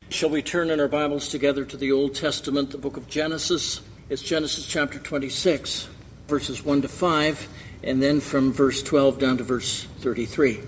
Shall we turn in our Bibles together to the Old Testament, the book of Genesis? It's Genesis chapter 26, verses 1 to 5, and then from verse 12 down to verse 33.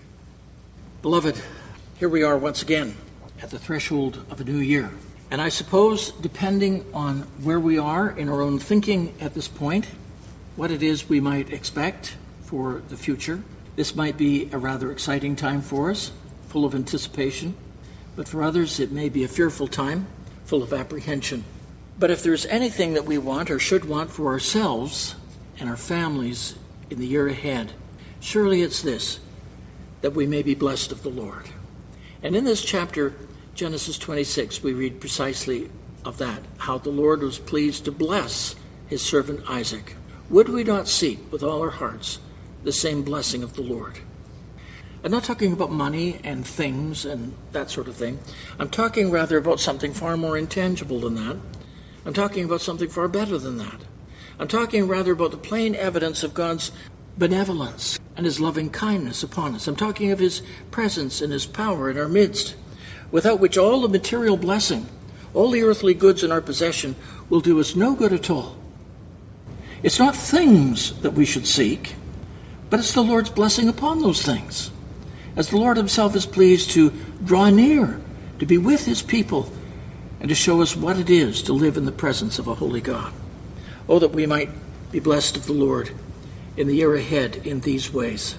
Beloved, here we are once again at the threshold of a new year. And I suppose, depending on where we are in our own thinking at this point, what it is we might expect for the future, this might be a rather exciting time for us, full of anticipation. But for others, it may be a fearful time, full of apprehension. But if there's anything that we want or should want for ourselves and our families in the year ahead, surely it's this, that we may be blessed of the Lord. And in this chapter, Genesis 26, we read precisely of that, how the Lord was pleased to bless his servant Isaac. Would we not seek with all our hearts the same blessing of the Lord? I'm not talking about money and things and that sort of thing. I'm talking rather about something far more intangible than that. I'm talking about something far better than that. I'm talking rather about the plain evidence of God's benevolence and his loving kindness upon us. I'm talking of his presence and his power in our midst, without which all the material blessing, all the earthly goods in our possession will do us no good at all. It's not things that we should seek, but it's the Lord's blessing upon those things. As the Lord himself is pleased to draw near, to be with his people, and to show us what it is to live in the presence of a holy God. Oh, that we might be blessed of the Lord in the year ahead in these ways.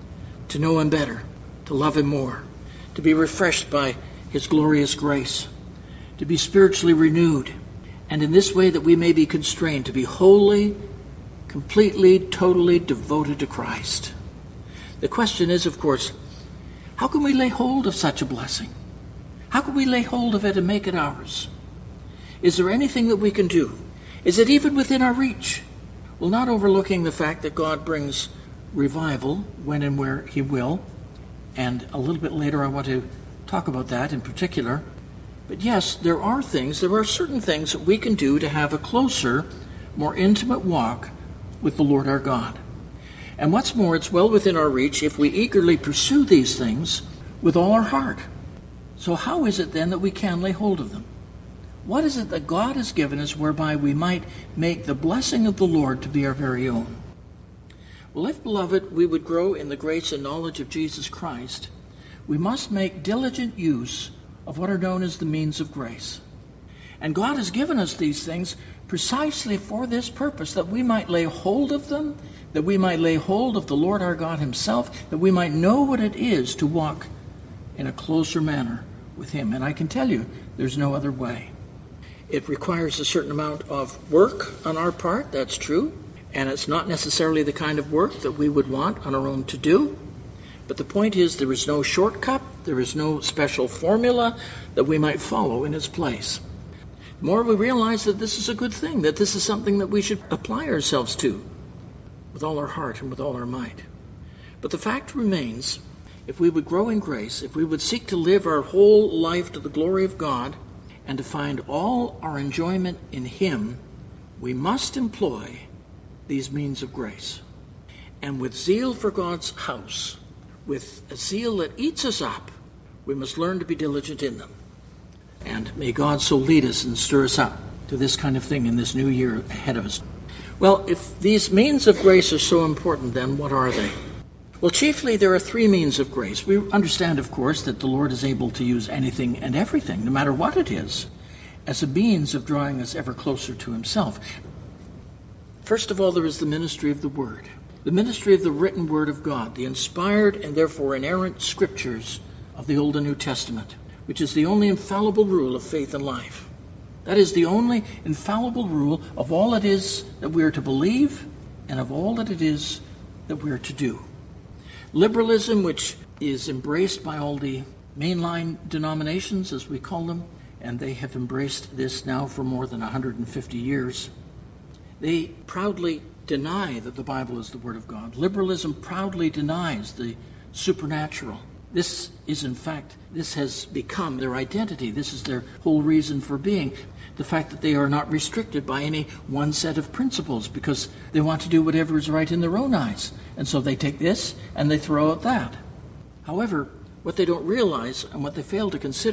To know him better, to love him more, to be refreshed by his glorious grace, to be spiritually renewed, and in this way that we may be constrained to be wholly, completely, totally devoted to Christ. The question is, of course, how can we lay hold of such a blessing? How can we lay hold of it and make it ours? Is there anything that we can do? Is it even within our reach? Well, not overlooking the fact that God brings revival when and where he will, and a little bit later I want to talk about that in particular. But yes, there are certain things that we can do to have a closer, more intimate walk with the Lord our God. And what's more, it's well within our reach if we eagerly pursue these things with all our heart. So how is it then that we can lay hold of them? What is it that God has given us whereby we might make the blessing of the Lord to be our very own? Well, if, beloved, we would grow in the grace and knowledge of Jesus Christ, we must make diligent use of what are known as the means of grace. And God has given us these things precisely for this purpose, that we might lay hold of them, that we might lay hold of the Lord our God himself, that we might know what it is to walk in a closer manner with him. And I can tell you, there's no other way. It requires a certain amount of work on our part, that's true, and it's not necessarily the kind of work that we would want on our own to do. But the point is, there is no shortcut, there is no special formula that we might follow in its place. The more we realize that this is a good thing, that this is something that we should apply ourselves to with all our heart and with all our might. But the fact remains, if we would grow in grace, if we would seek to live our whole life to the glory of God and to find all our enjoyment in him, we must employ these means of grace. And with zeal for God's house, with a zeal that eats us up, we must learn to be diligent in them. And may God so lead us and stir us up to this kind of thing in this new year ahead of us. Well, if these means of grace are so important, then what are they? Well, chiefly there are three means of grace. We understand, of course, that the Lord is able to use anything and everything, no matter what it is, as a means of drawing us ever closer to himself. First of all, there is the ministry of the Word, the ministry of the written Word of God, the inspired and therefore inerrant scriptures of the Old and New Testament, which is the only infallible rule of faith and life. That is the only infallible rule of all it is that we are to believe and of all that it is that we are to do. Liberalism, which is embraced by all the mainline denominations, as we call them, and they have embraced this now for more than 150 years, they proudly deny that the Bible is the Word of God. Liberalism proudly denies the supernatural. This has become their identity. This is their whole reason for being. The fact that they are not restricted by any one set of principles because they want to do whatever is right in their own eyes. And so they take this and they throw out that. However, what they don't realize and what they fail to consider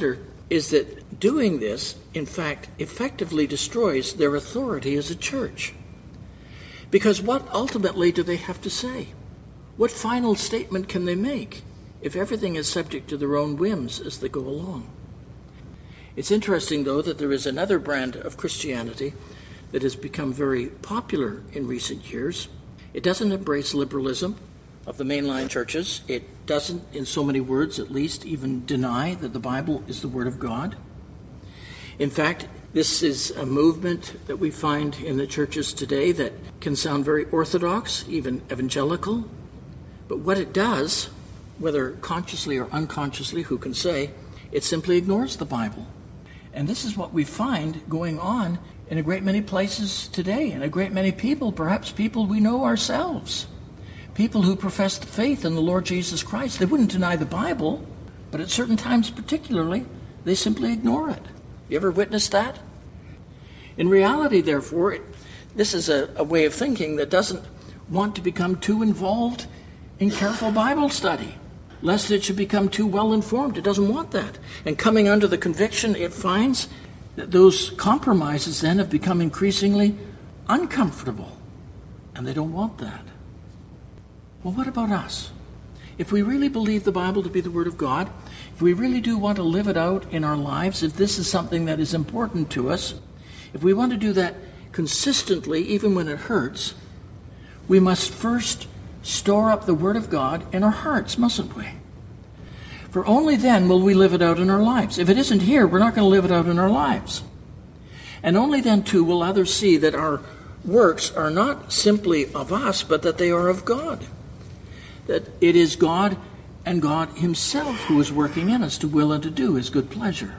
is that doing this, in fact, effectively destroys their authority as a church. Because what ultimately do they have to say? What final statement can they make if everything is subject to their own whims as they go along? It's interesting, though, that there is another brand of Christianity that has become very popular in recent years. It doesn't embrace liberalism of the mainline churches. It doesn't, in so many words at least, even deny that the Bible is the Word of God. In fact, this is a movement that we find in the churches today that can sound very orthodox, even evangelical. But what it does, whether consciously or unconsciously, who can say, it simply ignores the Bible. And this is what we find going on in a great many places today, and a great many people, perhaps people we know ourselves. People who profess the faith in the Lord Jesus Christ. They wouldn't deny the Bible, but at certain times particularly, they simply ignore it. You ever witnessed that? In reality, therefore, this is a way of thinking that doesn't want to become too involved in careful Bible study, lest it should become too well informed. It doesn't want that. And coming under the conviction, it finds that those compromises then have become increasingly uncomfortable, and they don't want that. Well, what about us? If we really believe the Bible to be the Word of God, if we really do want to live it out in our lives, if this is something that is important to us, if we want to do that consistently, even when it hurts, we must first store up the Word of God in our hearts, mustn't we? For only then will we live it out in our lives. If it isn't here, we're not going to live it out in our lives. And only then, too, will others see that our works are not simply of us, but that they are of God. That it is God and God Himself who is working in us to will and to do His good pleasure.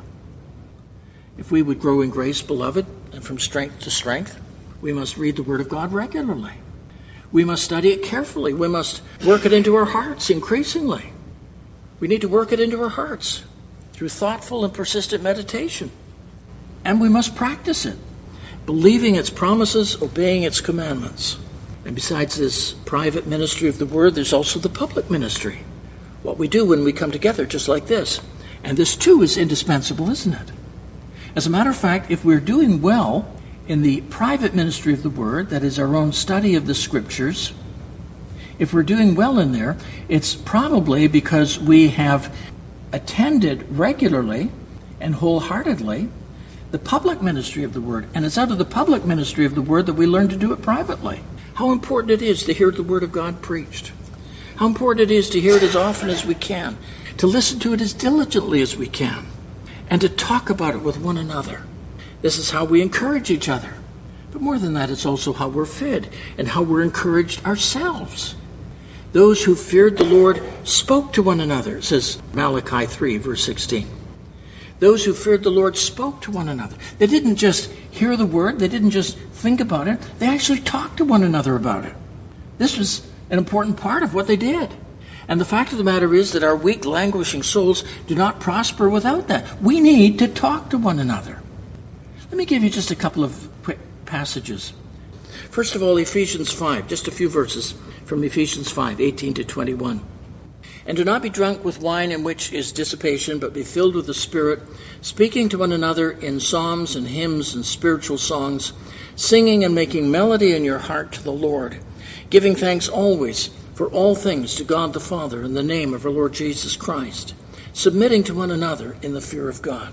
If we would grow in grace, beloved, and from strength to strength, we must read the Word of God regularly. We must study it carefully. We must work it into our hearts increasingly. We need to work it into our hearts through thoughtful and persistent meditation. And we must practice it, believing its promises, obeying its commandments. And besides this private ministry of the Word, there's also the public ministry. What we do when we come together just like this. And this too is indispensable, isn't it? As a matter of fact, if we're doing well in the private ministry of the Word, that is our own study of the Scriptures, if we're doing well in there, it's probably because we have attended regularly and wholeheartedly the public ministry of the Word. And it's out of the public ministry of the Word that we learn to do it privately. How important it is to hear the Word of God preached. How important it is to hear it as often as we can, to listen to it as diligently as we can, and to talk about it with one another. This is how we encourage each other. But more than that, it's also how we're fed and how we're encouraged ourselves. Those who feared the Lord spoke to one another, says Malachi 3, verse 16. Those who feared the Lord spoke to one another. They didn't just hear the Word, they didn't just think about it, they actually talked to one another about it. This was an important part of what they did. And the fact of the matter is that our weak, languishing souls do not prosper without that. We need to talk to one another. Let me give you just a couple of quick passages. First of all, Ephesians 5, just a few verses from Ephesians 5, 18 to 21. And do not be drunk with wine in which is dissipation, but be filled with the Spirit, speaking to one another in psalms and hymns and spiritual songs, singing and making melody in your heart to the Lord, giving thanks always for all things to God the Father in the name of our Lord Jesus Christ, submitting to one another in the fear of God.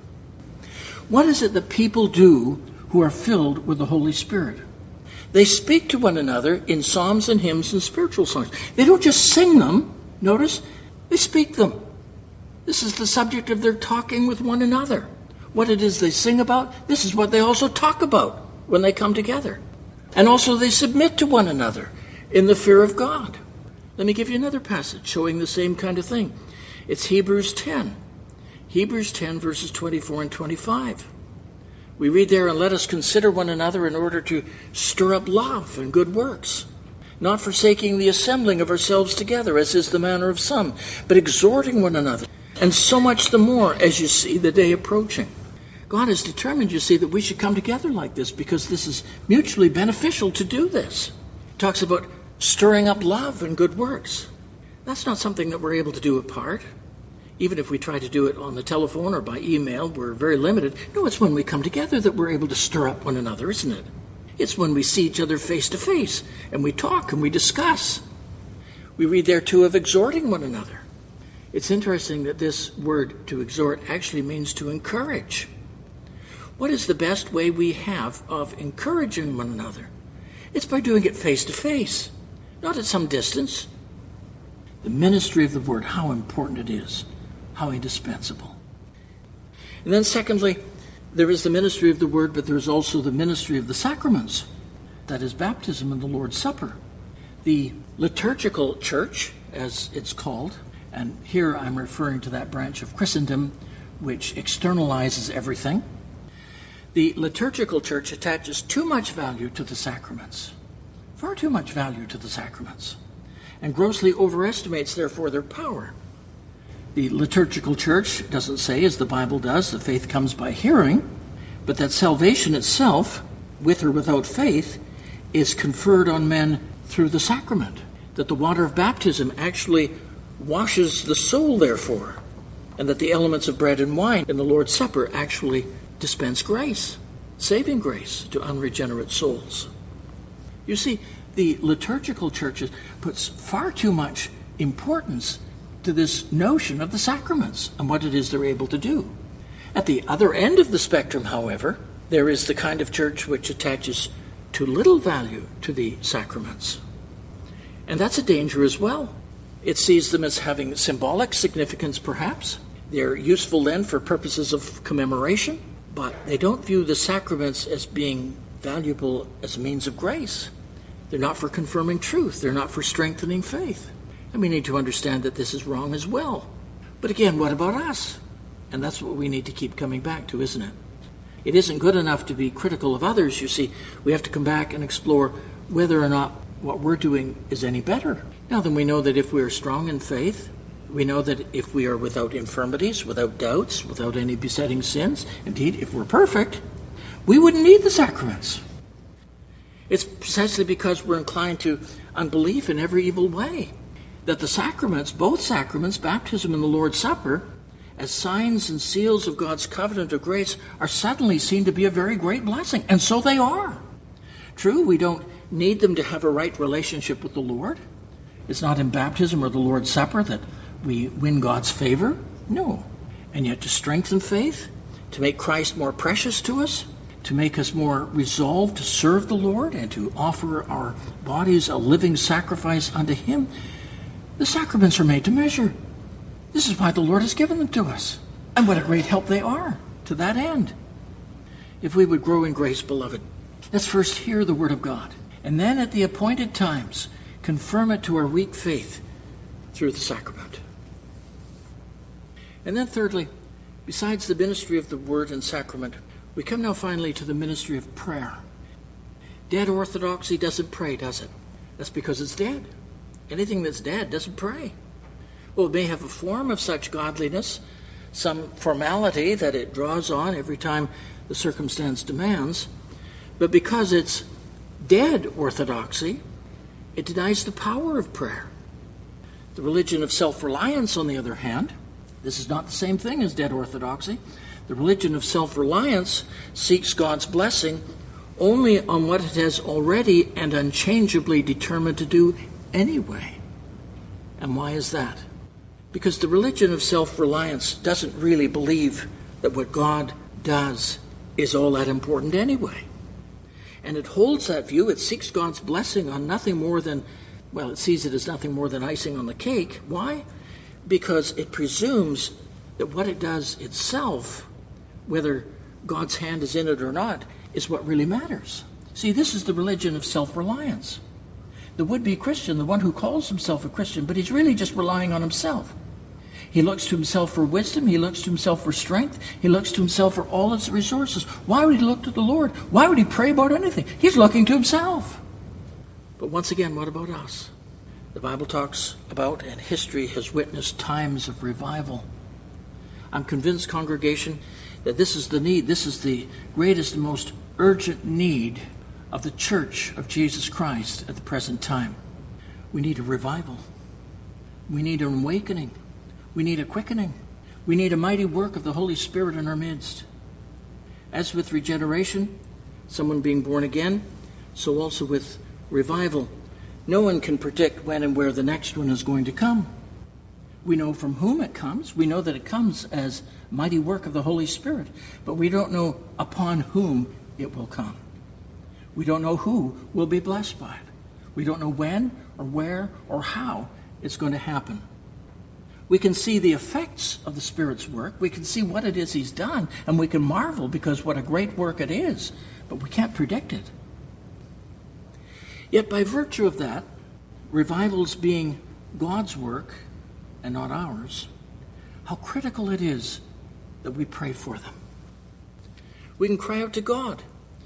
What is it that people do who are filled with the Holy Spirit? They speak to one another in psalms and hymns and spiritual songs. They don't just sing them. Notice, they speak them. This is the subject of their talking with one another. What it is they sing about, this is what they also talk about when they come together. And also they submit to one another in the fear of God. Let me give you another passage showing the same kind of thing. It's Hebrews 10. Hebrews 10, verses 24 and 25. We read there, and let us consider one another in order to stir up love and good works, not forsaking the assembling of ourselves together, as is the manner of some, but exhorting one another, and so much the more as you see the day approaching. God has determined, you see, that we should come together like this because this is mutually beneficial to do this. It talks about stirring up love and good works. That's not something that we're able to do apart. Even if we try to do it on the telephone or by email, we're very limited. No, it's when we come together that we're able to stir up one another, isn't it? It's when we see each other face to face and we talk and we discuss. We read there too of exhorting one another. It's interesting that this word to exhort actually means to encourage. What is the best way we have of encouraging one another? It's by doing it face to face, not at some distance. The ministry of the word, how important it is, how indispensable. And then secondly, there is the ministry of the word, but there is also the ministry of the sacraments. That is baptism and the Lord's Supper. The liturgical church, as it's called, and here I'm referring to that branch of Christendom which externalizes everything. The liturgical church attaches too much value to the sacraments, far too much value to the sacraments, and grossly overestimates, therefore, their power. The liturgical church doesn't say, as the Bible does, that faith comes by hearing, but that salvation itself, with or without faith, is conferred on men through the sacrament, that the water of baptism actually washes the soul, therefore, and that the elements of bread and wine in the Lord's Supper actually dispense grace, saving grace to unregenerate souls. You see, the liturgical church puts far too much importance to this notion of the sacraments and what it is they're able to do. At the other end of the spectrum, however, there is the kind of church which attaches too little value to the sacraments. And that's a danger as well. It sees them as having symbolic significance, perhaps. They're useful then for purposes of commemoration, but they don't view the sacraments as being valuable as a means of grace. They're not for confirming truth. They're not for strengthening faith. And we need to understand that this is wrong as well. But again, what about us? And that's what we need to keep coming back to, isn't it? It isn't good enough to be critical of others. You see, we have to come back and explore whether or not what we're doing is any better. Now then, we know that if we are strong in faith, we know that if we are without infirmities, without doubts, without any besetting sins, indeed, if we're perfect, we wouldn't need the sacraments. It's precisely because we're inclined to unbelief in every evil way that the sacraments, both sacraments, baptism and the Lord's Supper, as signs and seals of God's covenant of grace, are suddenly seen to be a very great blessing. And so they are. True, we don't need them to have a right relationship with the Lord. It's not in baptism or the Lord's Supper that we win God's favor. No. And yet to strengthen faith, to make Christ more precious to us, to make us more resolved to serve the Lord and to offer our bodies a living sacrifice unto Him, the sacraments are made to measure. This is why the Lord has given them to us. And what a great help they are to that end. If we would grow in grace, beloved, let's first hear the Word of God, and then at the appointed times confirm it to our weak faith through the sacrament. And then thirdly, besides the ministry of the Word and sacrament, we come now finally to the ministry of prayer. Dead orthodoxy doesn't pray, does it? That's because it's dead. Anything that's dead doesn't pray. Well, it may have a form of such godliness, some formality that it draws on every time the circumstance demands, but because it's dead orthodoxy, it denies the power of prayer. The religion of self-reliance, on the other hand, this is not the same thing as dead orthodoxy. The religion of self-reliance seeks God's blessing only on what it has already and unchangeably determined to do anyway. And why is that? Because the religion of self-reliance doesn't really believe that what God does is all that important anyway. And it holds that view. It seeks God's blessing on nothing more than, well, it sees it as nothing more than icing on the cake. Why? Because it presumes that what it does itself, whether God's hand is in it or not, is what really matters. See, this is the religion of self-reliance. The would-be Christian, the one who calls himself a Christian, but he's really just relying on himself. He looks to himself for wisdom. He looks to himself for strength. He looks to himself for all his resources. Why would he look to the Lord? Why would he pray about anything? He's looking to himself. But once again, what about us? The Bible talks about, and history has witnessed, times of revival. I'm convinced, congregation, that this is the need. This is the greatest and most urgent need of the Church of Jesus Christ at the present time. We need a revival. We need an awakening. We need a quickening. We need a mighty work of the Holy Spirit in our midst. As with regeneration, someone being born again, so also with revival. No one can predict when and where the next one is going to come. We know from whom it comes. We know that it comes as mighty work of the Holy Spirit, but we don't know upon whom it will come. We don't know who will be blessed by it. We don't know when or where or how it's going to happen. We can see the effects of the Spirit's work. We can see what it is he's done, and we can marvel because what a great work it is, but we can't predict it. Yet by virtue of that, revivals being God's work and not ours, how critical it is that we pray for them. We can cry out to God.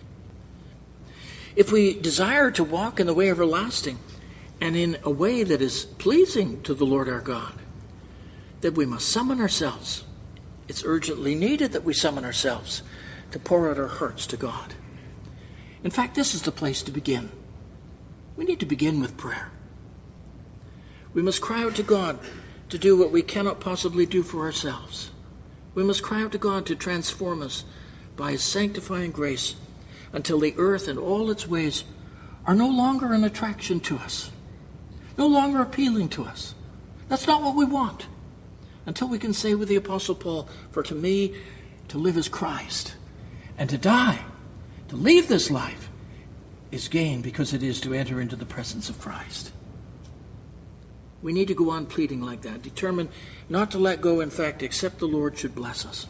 If we desire to walk in the way everlasting and in a way that is pleasing to the Lord our God, that we must summon ourselves. It's urgently needed that we summon ourselves to pour out our hearts to God. In fact, this is the place to begin. We need to begin with prayer. We must cry out to God to do what we cannot possibly do for ourselves. We must cry out to God to transform us by his sanctifying grace until the earth and all its ways are no longer an attraction to us, no longer appealing to us. That's not what we want. Until we can say with the Apostle Paul, "For to me, to live is Christ, and to die, to leave this life, is gain, because it is to enter into the presence of Christ." We need to go on pleading like that, determined not to let go, in fact, except the Lord should bless us.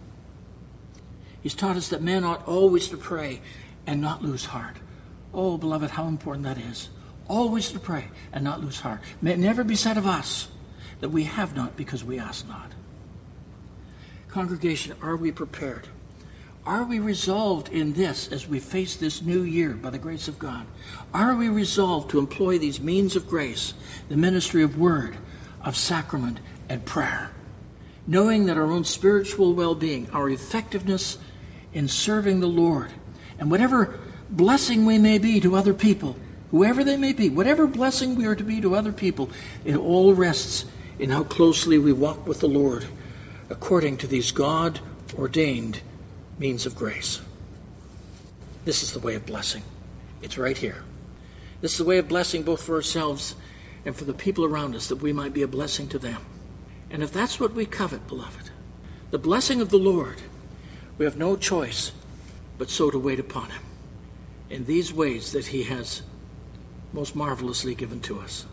He's taught us that men ought always to pray and not lose heart. Oh, beloved, how important that is. Always to pray and not lose heart. May it never be said of us that we have not because we ask not. Congregation, are we prepared? Are we resolved in this as we face this new year by the grace of God? Are we resolved to employ these means of grace, the ministry of word, of sacrament, and prayer, knowing that our own spiritual well-being, our effectiveness in serving the Lord, and whatever blessing we may be to other people, whoever they may be, whatever blessing we are to be to other people, it all rests in how closely we walk with the Lord according to these God-ordained means of grace. This is the way of blessing. It's right here. This is the way of blessing both for ourselves and for the people around us, that we might be a blessing to them. And if that's what we covet, beloved, the blessing of the Lord, we have no choice but so to wait upon him in these ways that he has most marvelously given to us.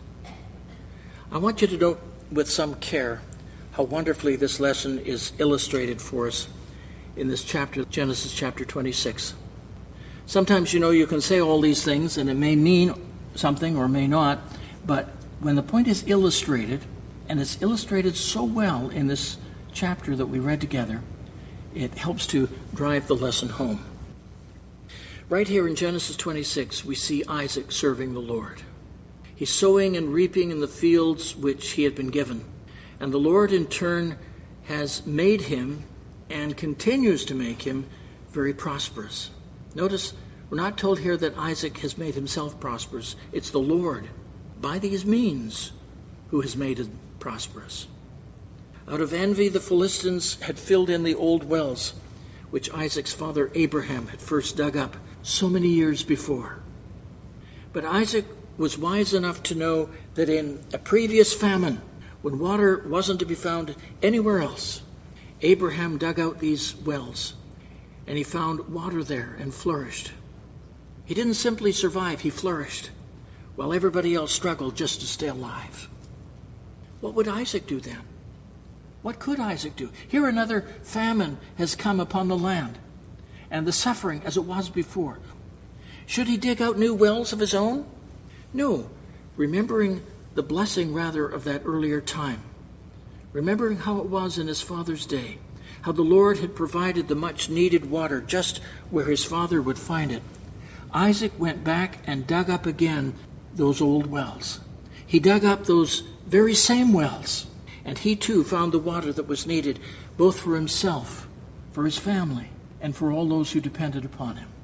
I want you to note with some care how wonderfully this lesson is illustrated for us in this chapter, Genesis chapter 26. Sometimes, you can say all these things and it may mean something or may not, but when the point is illustrated, and it's illustrated so well in this chapter that we read together, it helps to drive the lesson home. Right here in Genesis 26, we see Isaac serving the Lord. He's sowing and reaping in the fields which he had been given. And the Lord in turn has made him and continues to make him very prosperous. Notice, we're not told here that Isaac has made himself prosperous. It's the Lord, by these means, who has made him prosperous. Out of envy, the Philistines had filled in the old wells, which Isaac's father Abraham had first dug up so many years before. But Isaac was wise enough to know that in a previous famine, when water wasn't to be found anywhere else, Abraham dug out these wells, and he found water there and flourished. He didn't simply survive, he flourished, while everybody else struggled just to stay alive. What would Isaac do then? What could Isaac do? Here another famine has come upon the land, and the suffering as it was before. Should he dig out new wells of his own? No, remembering the blessing rather of that earlier time, remembering how it was in his father's day, how the Lord had provided the much needed water just where his father would find it. Isaac went back and dug up again those old wells. He dug up those very same wells, and he too found the water that was needed both for himself, for his family, and for all those who depended upon him.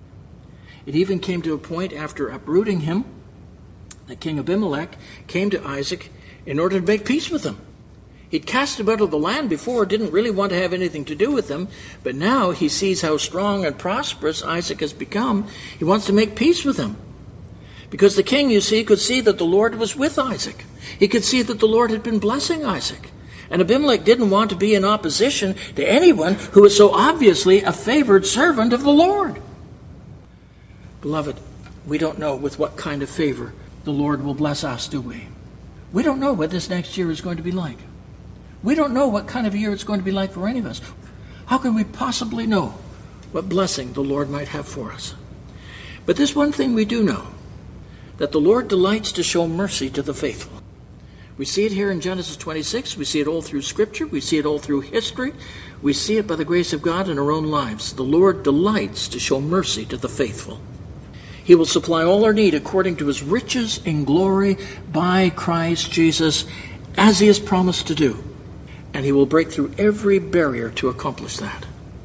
It even came to a point after uprooting him that King Abimelech came to Isaac in order to make peace with him. He'd cast them out of the land before, didn't really want to have anything to do with them, but now he sees how strong and prosperous Isaac has become. He wants to make peace with him. Because the king, you see, could see that the Lord was with Isaac. He could see that the Lord had been blessing Isaac. And Abimelech didn't want to be in opposition to anyone who was so obviously a favored servant of the Lord. Beloved, we don't know with what kind of favor the Lord will bless us, do we? We don't know what this next year is going to be like. We don't know what kind of a year it's going to be like for any of us. How can we possibly know what blessing the Lord might have for us? But this one thing we do know, that the Lord delights to show mercy to the faithful. We see it here in Genesis 26. We see it all through Scripture. We see it all through history. We see it by the grace of God in our own lives. The Lord delights to show mercy to the faithful. He will supply all our need according to his riches in glory by Christ Jesus, as he has promised to do. And he will break through every barrier to accomplish that.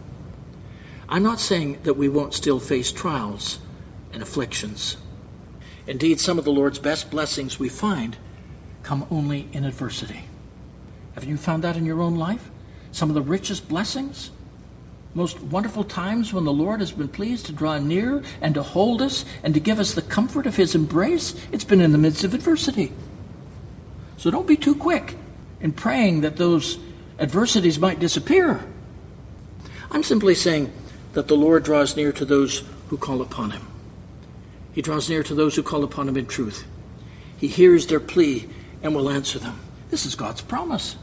I'm not saying that we won't still face trials and afflictions. Indeed, some of the Lord's best blessings we find come only in adversity. Have you found that in your own life? Some of the richest blessings, most wonderful times when the Lord has been pleased to draw near and to hold us and to give us the comfort of his embrace, it's been in the midst of adversity. So don't be too quick in praying that those adversities might disappear. I'm simply saying that the Lord draws near to those who call upon him. He draws near to those who call upon him in truth. He hears their plea and will answer them. This is God's promise.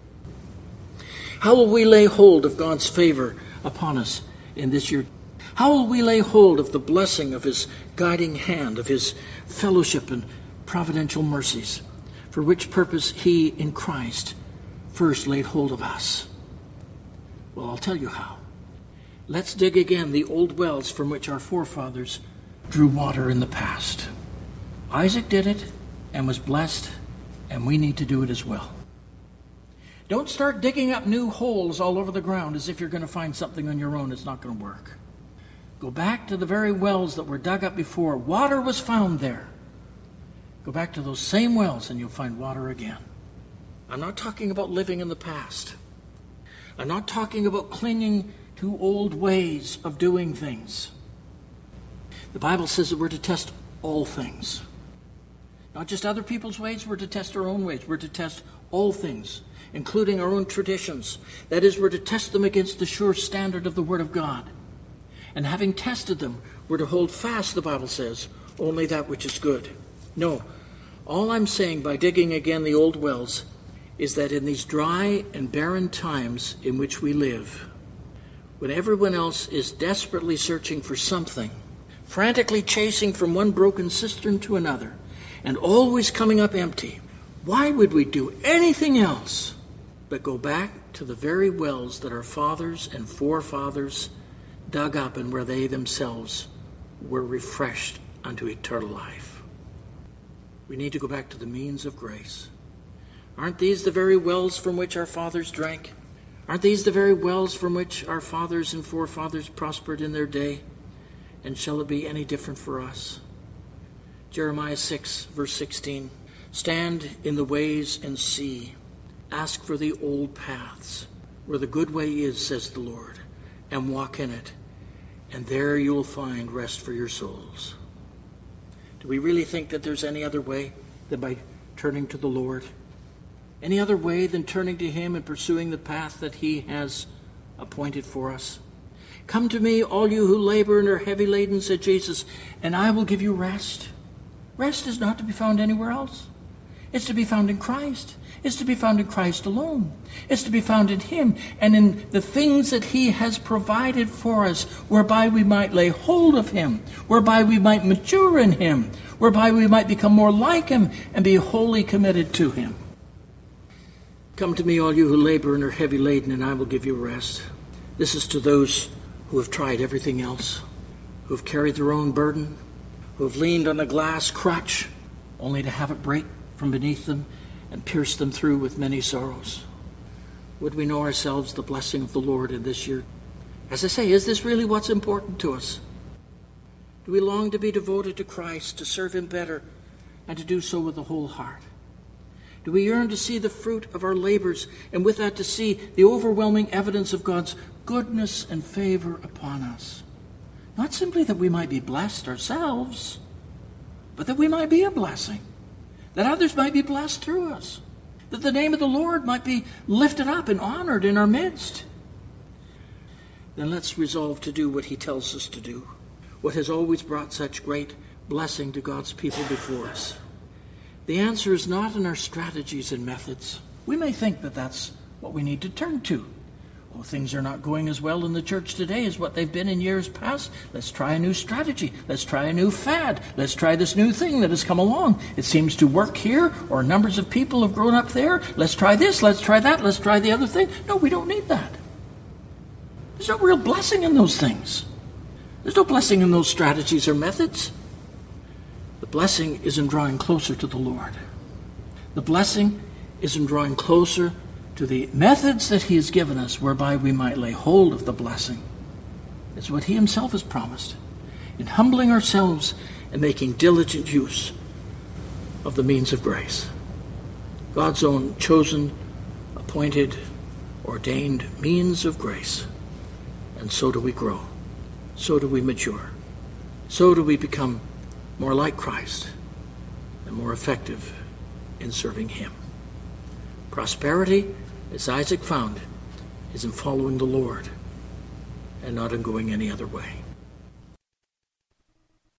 How will we lay hold of God's favor upon us in this year? How will we lay hold of the blessing of his guiding hand, of his fellowship and providential mercies, for which purpose he in Christ first laid hold of us? Well, I'll tell you how. Let's dig again the old wells from which our forefathers drew water in the past. Isaac did it and was blessed, and we need to do it as well. Don't start digging up new holes all over the ground as if you're going to find something on your own. It's not going to work. Go back to the very wells that were dug up before. Water was found there. Go back to those same wells and you'll find water again. I'm not talking about living in the past. I'm not talking about clinging to old ways of doing things. The Bible says that we're to test all things. Not just other people's ways, we're to test our own ways. We're to test all things, including our own traditions. That is, we're to test them against the sure standard of the Word of God. And having tested them, we're to hold fast, the Bible says, only that which is good. No, all I'm saying by digging again the old wells is that in these dry and barren times in which we live, when everyone else is desperately searching for something, frantically chasing from one broken cistern to another, and always coming up empty, why would we do anything else but go back to the very wells that our fathers and forefathers dug up and where they themselves were refreshed unto eternal life? We need to go back to the means of grace. Aren't these the very wells from which our fathers drank? Aren't these the very wells from which our fathers and forefathers prospered in their day? And shall it be any different for us? Jeremiah 6, verse 16. Stand in the ways and see. Ask for the old paths, where the good way is, says the Lord, and walk in it. And there you will find rest for your souls. Do we really think that there's any other way than by turning to the Lord? Any other way than turning to him and pursuing the path that he has appointed for us? Come to me, all you who labor and are heavy laden, said Jesus, and I will give you rest. Rest is not to be found anywhere else. It's to be found in Christ. It's to be found in Christ alone. It's to be found in him and in the things that he has provided for us, whereby we might lay hold of him, whereby we might mature in him, whereby we might become more like him and be wholly committed to him. Come to me, all you who labor and are heavy laden, and I will give you rest. This is to those who have tried everything else, who have carried their own burden, who have leaned on a glass crutch only to have it break from beneath them and pierce them through with many sorrows. Would we know ourselves the blessing of the Lord in this year? As I say, is this really what's important to us? Do we long to be devoted to Christ, to serve him better, and to do so with the whole heart? Do we yearn to see the fruit of our labors, and with that to see the overwhelming evidence of God's goodness and favor upon us? Not simply that we might be blessed ourselves, but that we might be a blessing, that others might be blessed through us, that the name of the Lord might be lifted up and honored in our midst. Then let's resolve to do what he tells us to do, what has always brought such great blessing to God's people before us. The answer is not in our strategies and methods. We may think that that's what we need to turn to. Oh, things are not going as well in the church today as what they've been in years past. Let's try a new strategy. Let's try a new fad. Let's try this new thing that has come along. It seems to work here, or numbers of people have grown up there. Let's try this, let's try that, let's try the other thing. No, we don't need that. There's no real blessing in those things. There's no blessing in those strategies or methods. The blessing is in drawing closer to the Lord. The blessing is in drawing closer to the methods that he has given us whereby we might lay hold of the blessing. It's what he himself has promised. In humbling ourselves and making diligent use of the means of grace. God's own chosen, appointed, ordained means of grace. And so do we grow. So do we mature. So do we become more like Christ and more effective in serving him. Prosperity, as Isaac found, is in following the Lord and not in going any other way.